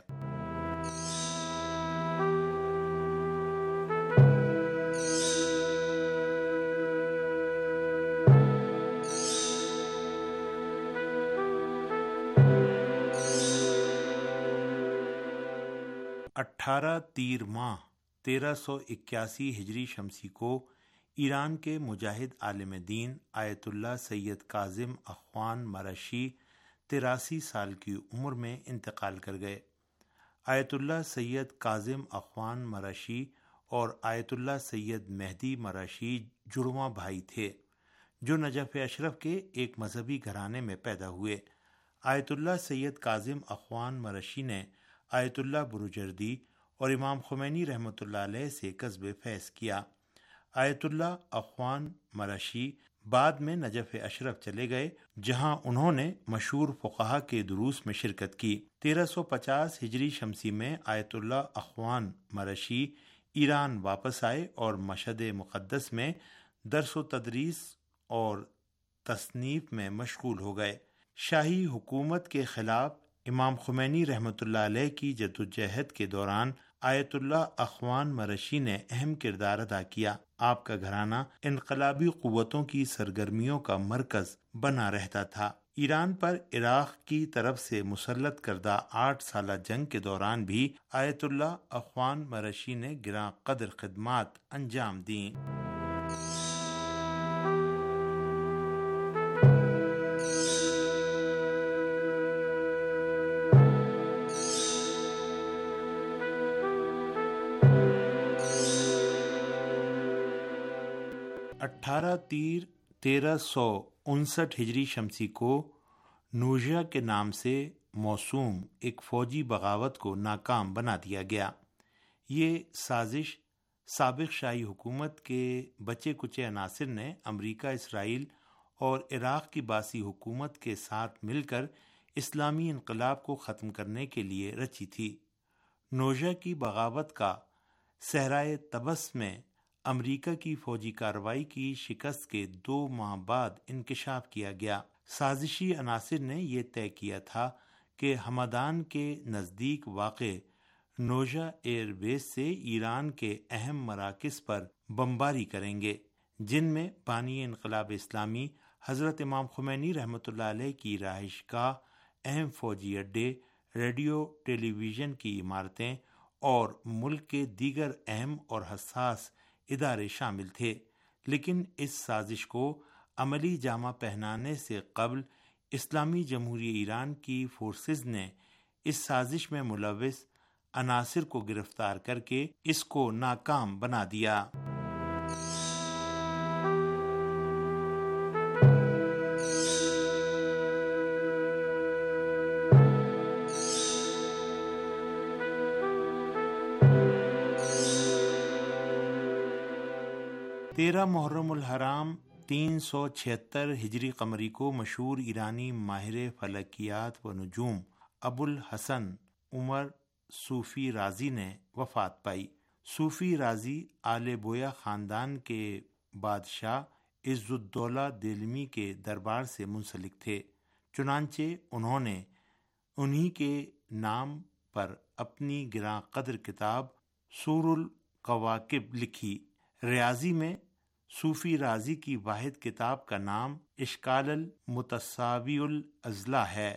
اٹھارہ تیر ماہ تیرہ سو اکیاسی ہجری شمسی کو ایران کے مجاہد عالم دین آیت اللہ سید کاظم اخوان مرشی تراسی سال کی عمر میں انتقال کر گئے۔ آیت اللہ سید کاظم اخوان مرشی اور آیت اللہ سید مہدی مرشی جڑواں بھائی تھے جو نجف اشرف کے ایک مذہبی گھرانے میں پیدا ہوئے۔ آیت اللہ سید کاظم اخوان مرشی نے آیت اللہ بروجردی اور امام خمینی رحمۃ اللہ علیہ سے کسب فیض کیا۔ آیت اللہ اخوان مرشی بعد میں نجف اشرف چلے گئے، جہاں انہوں نے مشہور فقہا کے دروس میں شرکت کی۔ تیرہ سو پچاس ہجری شمسی میں آیت اللہ اخوان مرشی ایران واپس آئے اور مشہد مقدس میں درس و تدریس اور تصنیف میں مشغول ہو گئے۔ شاہی حکومت کے خلاف امام خمینی رحمۃ اللہ علیہ کی جدوجہد کے دوران آیت اللہ اخوان مرشی نے اہم کردار ادا کیا۔ آپ کا گھرانہ انقلابی قوتوں کی سرگرمیوں کا مرکز بنا رہتا تھا۔ ایران پر عراق کی طرف سے مسلط کردہ آٹھ سالہ جنگ کے دوران بھی آیت اللہ اخوان مرشی نے گراں قدر خدمات انجام دیں۔ اٹھارہ تیر تیرہ سو انسٹھ ہجری شمسی کو نوجہ کے نام سے موسوم ایک فوجی بغاوت کو ناکام بنا دیا گیا۔ یہ سازش سابق شاہی حکومت کے بچے کچے عناصر نے امریکہ، اسرائیل اور عراق کی باسی حکومت کے ساتھ مل کر اسلامی انقلاب کو ختم کرنے کے لیے رچی تھی۔ نوجہ کی بغاوت کا صحرائے طبس میں امریکہ کی فوجی کارروائی کی شکست کے دو ماہ بعد انکشاف کیا گیا۔ سازشی عناصر نے یہ طے کیا تھا کہ ہمدان کے نزدیک واقع نوجہ ایئر بیس سے ایران کے اہم مراکز پر بمباری کریں گے، جن میں بانی انقلاب اسلامی حضرت امام خمینی رحمۃ اللہ علیہ کی رہائش گاہ، اہم فوجی اڈے، ریڈیو ٹیلی ویژن کی عمارتیں اور ملک کے دیگر اہم اور حساس ادارے شامل تھے۔ لیکن اس سازش کو عملی جامہ پہنانے سے قبل اسلامی جمہوریہ ایران کی فورسز نے اس سازش میں ملوث عناصر کو گرفتار کر کے اس کو ناکام بنا دیا۔ تیرہ محرم الحرام تین سو چھہتر ہجری قمری کو مشہور ایرانی ماہر فلکیات و نجوم ابو الحسن عمر صوفی رازی نے وفات پائی۔ صوفی رازی آل بویا خاندان کے بادشاہ عز الدولہ دہلمی کے دربار سے منسلک تھے، چنانچہ انہوں نے انہی کے نام پر اپنی گراں قدر کتاب سور الکواکب لکھی۔ ریاضی میں صوفی رازی کی واحد کتاب کا نام اشکال المتساوی الاضلاع ہے۔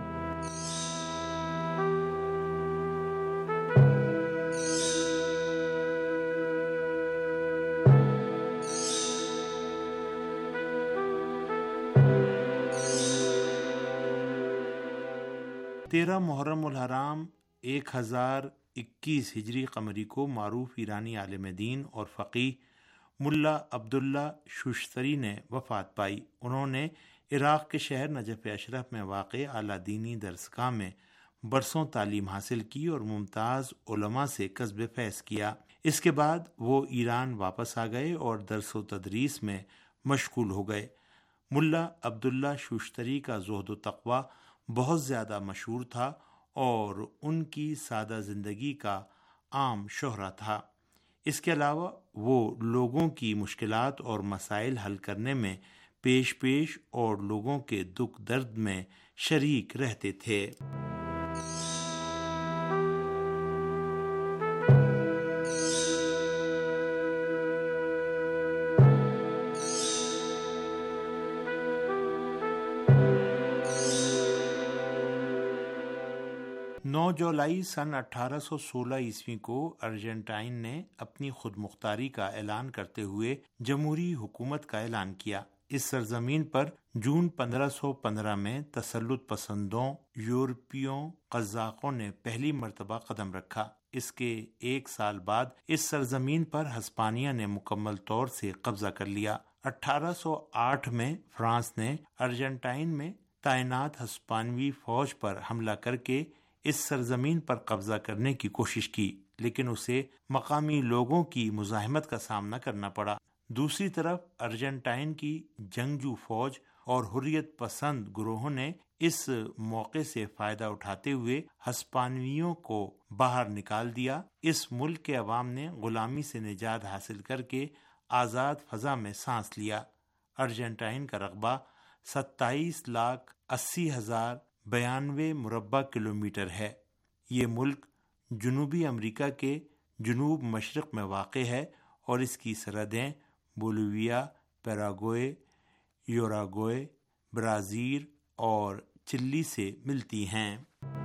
تیرہ محرم الحرام ایک ہزار اکیس ہجری قمری کو معروف ایرانی عالم دین اور فقیہ ملا عبداللہ شوشتری نے وفات پائی۔ انہوں نے عراق کے شہر نجف اشرف میں واقع اعلیٰ دینی درسگاہ میں برسوں تعلیم حاصل کی اور ممتاز علماء سے کسب فیض کیا۔ اس کے بعد وہ ایران واپس آ گئے اور درس و تدریس میں مشغول ہو گئے۔ ملا عبداللہ شوشتری کا زہد و تقوی بہت زیادہ مشہور تھا اور ان کی سادہ زندگی کا عام شہرہ تھا۔ اس کے علاوہ وہ لوگوں کی مشکلات اور مسائل حل کرنے میں پیش پیش اور لوگوں کے دکھ درد میں شریک رہتے تھے۔ نو جولائی سن اٹھارہ سو سولہ عیسوی کو ارجنٹائن نے اپنی خود مختاری کا اعلان کرتے ہوئے جمہوری حکومت کا اعلان کیا۔ اس سرزمین پر جون پندرہ سو پندرہ میں تسلط پسندوں یورپیوں قزاقوں نے پہلی مرتبہ قدم رکھا۔ اس کے ایک سال بعد اس سرزمین پر ہسپانیہ نے مکمل طور سے قبضہ کر لیا۔ اٹھارہ سو آٹھ میں فرانس نے ارجنٹائن میں تعینات ہسپانوی فوج پر حملہ کر کے اس سرزمین پر قبضہ کرنے کی کوشش کی، لیکن اسے مقامی لوگوں کی مزاحمت کا سامنا کرنا پڑا۔ دوسری طرف ارجنٹائن کی جنگجو فوج اور حریت پسند گروہوں نے اس موقع سے فائدہ اٹھاتے ہوئے ہسپانویوں کو باہر نکال دیا۔ اس ملک کے عوام نے غلامی سے نجات حاصل کر کے آزاد فضا میں سانس لیا۔ ارجنٹائن کا رقبہ ستائیس لاکھ اسی ہزار بیانوے مربع کلومیٹر ہے۔ یہ ملک جنوبی امریکہ کے جنوب مشرق میں واقع ہے اور اس کی سرحدیں بولیویا، پیراگوئے، یوراگوئے، برازیل اور چلی سے ملتی ہیں۔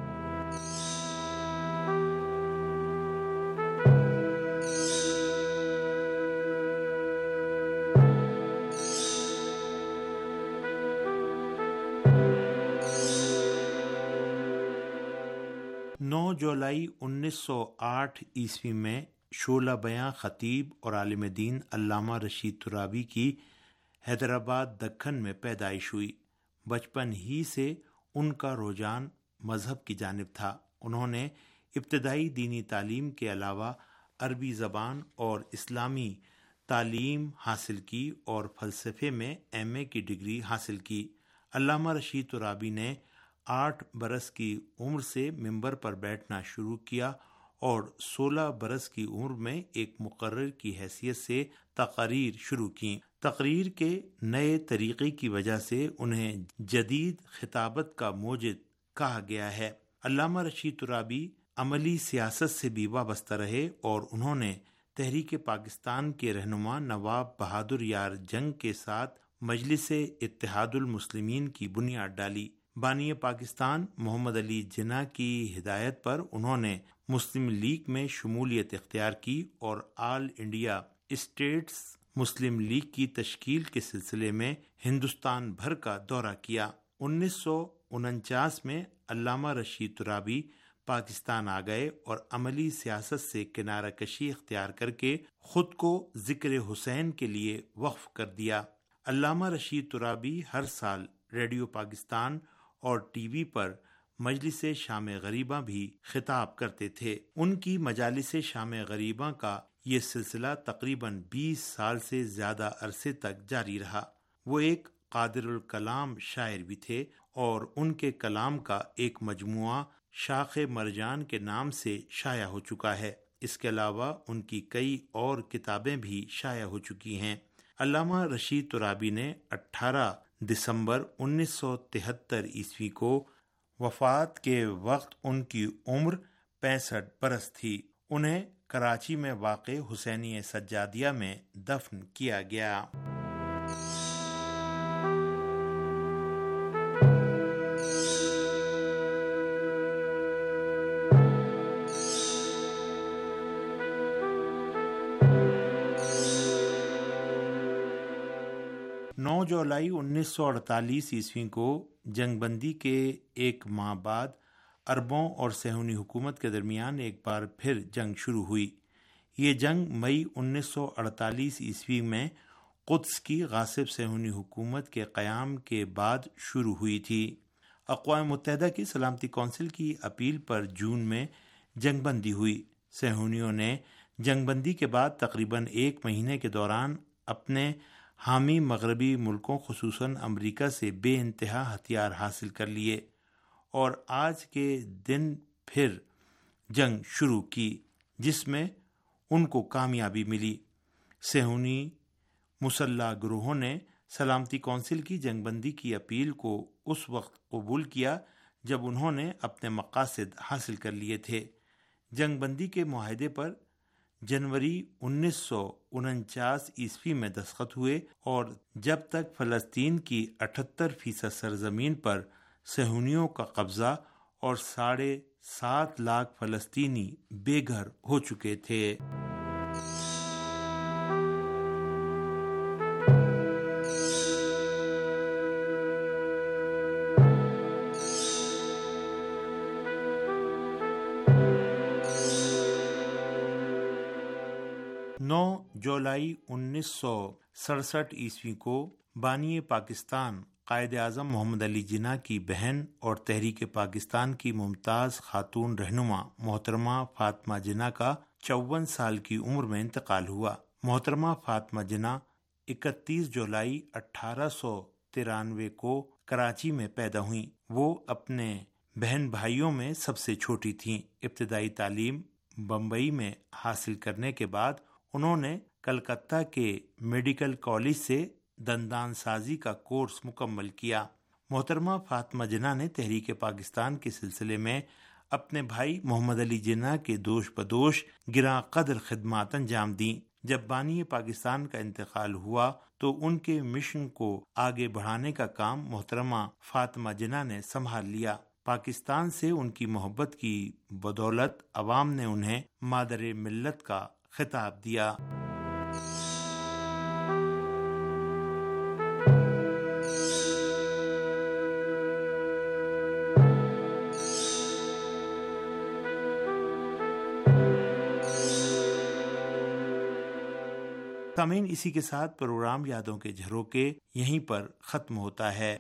نو جولائی انیس سو آٹھ عیسوی میں شعلہ بیاں خطیب اور عالم دین علامہ رشید ترابی کی حیدرآباد دکن میں پیدائش ہوئی۔ بچپن ہی سے ان کا رجحان مذہب کی جانب تھا۔ انہوں نے ابتدائی دینی تعلیم کے علاوہ عربی زبان اور اسلامی تعلیم حاصل کی اور فلسفے میں ایم اے کی ڈگری حاصل کی۔ علامہ رشید ترابی نے آٹھ برس کی عمر سے ممبر پر بیٹھنا شروع کیا اور سولہ برس کی عمر میں ایک مقرر کی حیثیت سے تقاریر شروع کی۔ تقریر کے نئے طریقے کی وجہ سے انہیں جدید خطابت کا موجد کہا گیا ہے۔ علامہ رشید ترابی عملی سیاست سے بھی وابستہ رہے اور انہوں نے تحریک پاکستان کے رہنما نواب بہادر یار جنگ کے ساتھ مجلس اتحاد المسلمین کی بنیاد ڈالی۔ بانی پاکستان محمد علی جناح کی ہدایت پر انہوں نے مسلم لیگ میں شمولیت اختیار کی اور all India States Muslim League کی تشکیل کے سلسلے میں ہندوستان بھر کا دورہ کیا۔ انیس سو انچاس میں علامہ رشید ترابی پاکستان آ گئے اور عملی سیاست سے کنارہ کشی اختیار کر کے خود کو ذکر حسین کے لیے وقف کر دیا۔ علامہ رشید ترابی ہر سال ریڈیو پاکستان اور ٹی وی پر مجلس شام غریباں بھی خطاب کرتے تھے۔ ان کی مجالس شام غریباں کا یہ سلسلہ تقریباً بیس سال سے زیادہ عرصے تک جاری رہا۔ وہ ایک قادر الکلام شاعر بھی تھے اور ان کے کلام کا ایک مجموعہ شاخ مرجان کے نام سے شائع ہو چکا ہے۔ اس کے علاوہ ان کی کئی اور کتابیں بھی شائع ہو چکی ہیں۔ علامہ رشید ترابی نے اٹھارہ دسمبر انیس سو تہتر عیسوی کو وفات کے وقت ان کی عمر پینسٹھ برس تھی۔ انہیں کراچی میں واقع حسینیہ سجادیہ میں دفن کیا گیا۔ نو جولائی انیس سو اڑتالیس عیسوی کو جنگ بندی کے ایک ماہ بعد عربوں اور صہیونی حکومت کے درمیان ایک بار پھر جنگ شروع ہوئی۔ یہ جنگ مئی انیس سو اڑتالیس عیسوی میں قدس کی غاصب صہیونی حکومت کے قیام کے بعد شروع ہوئی تھی۔ اقوام متحدہ کی سلامتی کونسل کی اپیل پر جون میں جنگ بندی ہوئی۔ صہیونیوں نے جنگ بندی کے بعد تقریباً ایک مہینے کے دوران اپنے حامی مغربی ملکوں خصوصاً امریکہ سے بے انتہا ہتھیار حاصل کر لیے اور آج کے دن پھر جنگ شروع کی جس میں ان کو کامیابی ملی۔ صہیونی مسلح گروہوں نے سلامتی کونسل کی جنگ بندی کی اپیل کو اس وقت قبول کیا جب انہوں نے اپنے مقاصد حاصل کر لیے تھے۔ جنگ بندی کے معاہدے پر جنوری انیس سو انچاس عیسوی میں دستخط ہوئے اور جب تک فلسطین کی اٹھہتر فیصد سرزمین پر صہیونیوں کا قبضہ اور ساڑھے سات لاکھ فلسطینی بے گھر ہو چکے تھے۔ نو جولائی انیس سو سڑسٹھ عیسوی کو بانی پاکستان قائد اعظم محمد علی جناح کی بہن اور تحریک پاکستان کی ممتاز خاتون رہنما محترمہ فاطمہ جناح کا چون سال کی عمر میں انتقال ہوا۔ محترمہ فاطمہ جناح اکتیس جولائی اٹھارہ سو ترانوے کو کراچی میں پیدا ہوئیں۔ وہ اپنے بہن بھائیوں میں سب سے چھوٹی تھیں۔ ابتدائی تعلیم بمبئی میں حاصل کرنے کے بعد انہوں نے کلکتہ کے میڈیکل کالج سے دندان سازی کا کورس مکمل کیا۔ محترمہ فاطمہ جناح نے تحریک پاکستان کے سلسلے میں اپنے بھائی محمد علی جناح کے دوش بدوش گراں قدر خدمات انجام دیں۔ جب بانی پاکستان کا انتقال ہوا تو ان کے مشن کو آگے بڑھانے کا کام محترمہ فاطمہ جناح نے سنبھال لیا۔ پاکستان سے ان کی محبت کی بدولت عوام نے انہیں مادر ملت کا خطاب دیا۔ سامعین، اسی کے ساتھ پروگرام یادوں کے جھروکے یہیں پر ختم ہوتا ہے۔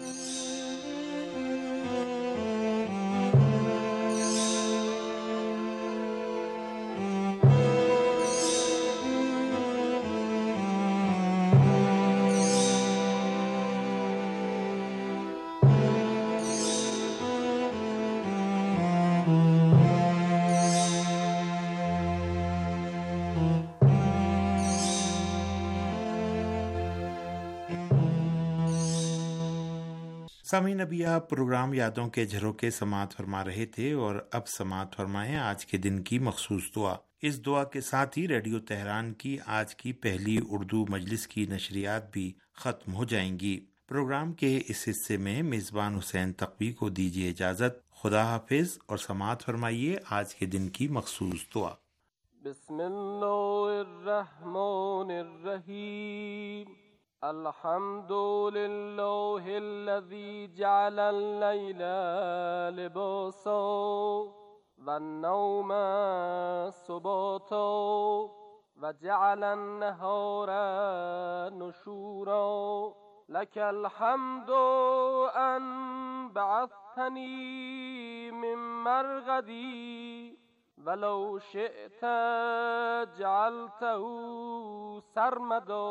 سامعین، ابھی آپ پروگرام یادوں کے جھروکے سماعت فرما رہے تھے اور اب سماعت فرمائیں آج کے دن کی مخصوص دعا۔ اس دعا کے ساتھ ہی ریڈیو تہران کی آج کی پہلی اردو مجلس کی نشریات بھی ختم ہو جائیں گی۔ پروگرام کے اس حصے میں میزبان حسین تقوی کو دیجیے اجازت۔ خدا حافظ اور سماعت فرمائیے آج کے دن کی مخصوص دعا۔ بسم اللہ الرحمن الرحیم۔ الحمد للہ الذی جعل اللیل لباسا والنوم سباتا وجعل النہار نشورا لک الحمد ان بعثتنی من مرغدی ولو شئت جعلته سرمدا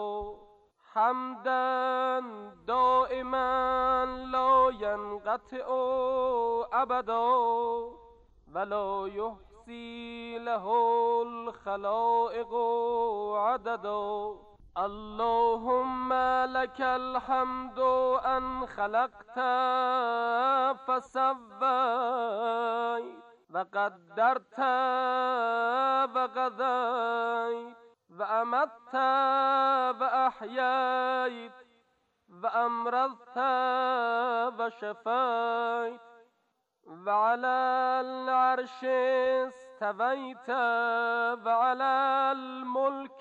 حمدا دائما لا ينقطع ابدا ولا يحصي له الخلائق عددا اللهم لك الحمد أن خلقت فسويت وقدرت وقضيت وأمت وأحييت وأمرضت وشفيت وعلى العرش استويت وعلى الملك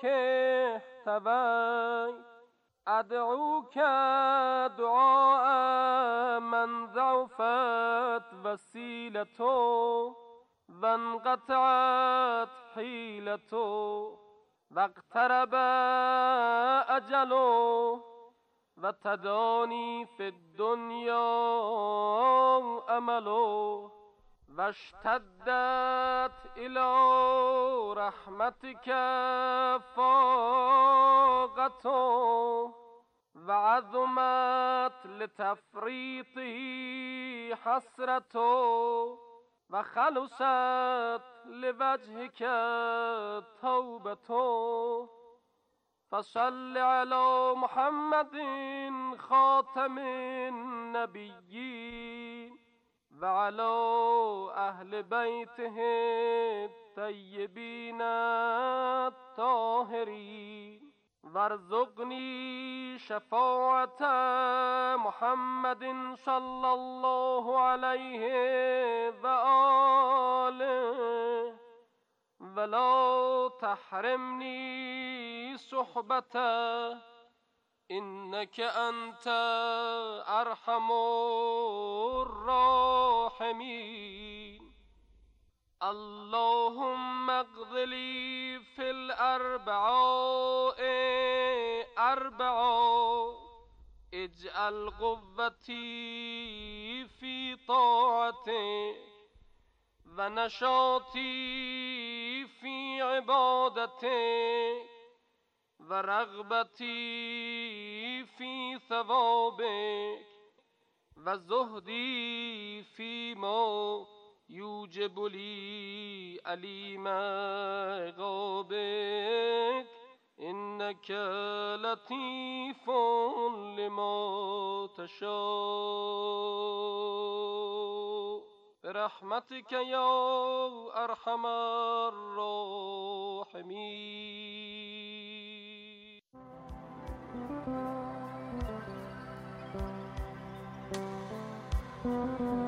احتويت أدعوك دعاء من ضعفت وسيلته وانقطعت حيلته واقترب أجله وتداني في الدنيا أمله واشتدت إلى رحمتك فاقته وعظمت لتفريطه حسرته وخلصت لوجهك توبته فصل على محمد خاتم النبيين وعلى أهل بيته الطيبين الطاهرين وارزقني شفاعة محمد صلى الله عليه وآله ولا تحرمني صحبته إنك أنت أرحم الراحمين اللهم اقض لي في الأربعاء أربعا اجعل قوتي في طاعتك ونشاطي في عبادتك ورغبتي في ثوابك وزهدي فيما يوجب لي أليم عقابك إنك لطيف لما تشاء برحمتك يا أرحم الراحمين. Thank you.